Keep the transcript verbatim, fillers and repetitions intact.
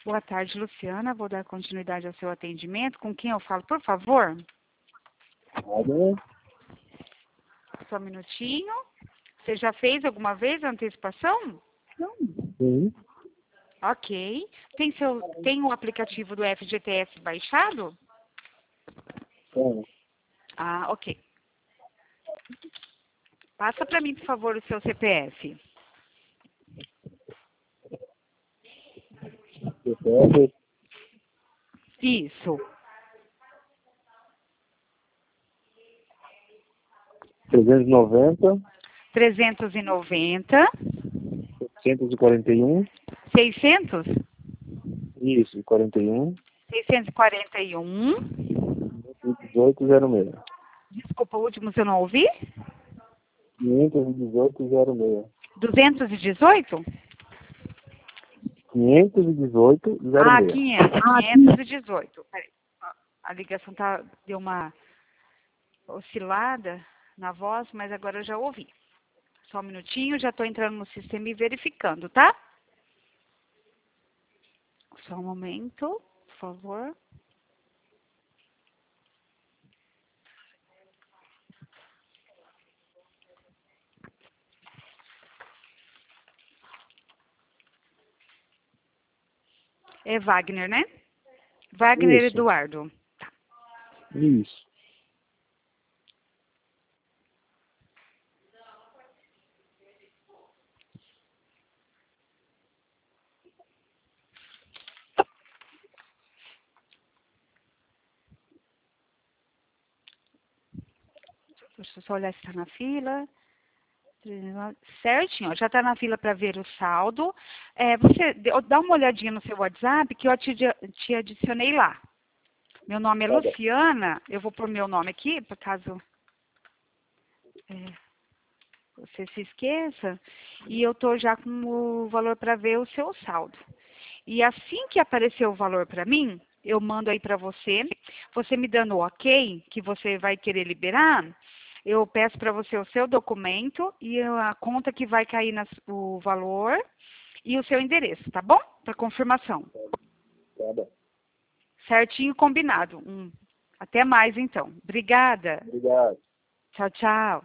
Boa tarde, Luciana. Vou dar continuidade ao seu atendimento. Com quem eu falo, por favor? Alô? Só um minutinho. Você já fez alguma vez a antecipação? Sim. Ok. Tem, seu, tem o aplicativo do F G T S baixado? Sim. Ah, ok. Passa para mim, por favor, o seu C P F. C P F Isso. trezentos e noventa, trezentos e noventa. seiscentos e quarenta e um. seiscentos? Isso, quarenta e um. seiscentos e quarenta e um. dezoito zero seis. Desculpa, o último eu não ouvi? quinhentos e dezoito zero seis. duzentos e dezoito? quinhentos e dezoito zero Ah, seis. quinhentos. quinhentos e dezoito. Peraí. A ligação tá, deu uma oscilada na voz, mas agora eu já ouvi. Só um minutinho, já estou entrando no sistema e verificando, tá? Só um momento, por favor. É Wagner, né? Wagner Isso. Eduardo. Isso. Deixa eu só olhar se está na fila. Certinho, ó, já está na fila para ver o saldo. É, você dá uma olhadinha no seu WhatsApp que eu te, te adicionei lá. Meu nome é Tá bom. Luciana. Eu vou pôr meu nome aqui, por caso é, você se esqueça. E eu estou já com o valor para ver o seu saldo. E assim que aparecer o valor para mim, eu mando aí para você. Você me dando o ok, que você vai querer liberar, eu peço para você o seu documento e a conta que vai cair nas, o valor e o seu endereço, tá bom? Para confirmação. Tá bom. Certinho, combinado. Hum. Até mais, então. Obrigada. Obrigado. Tchau, tchau.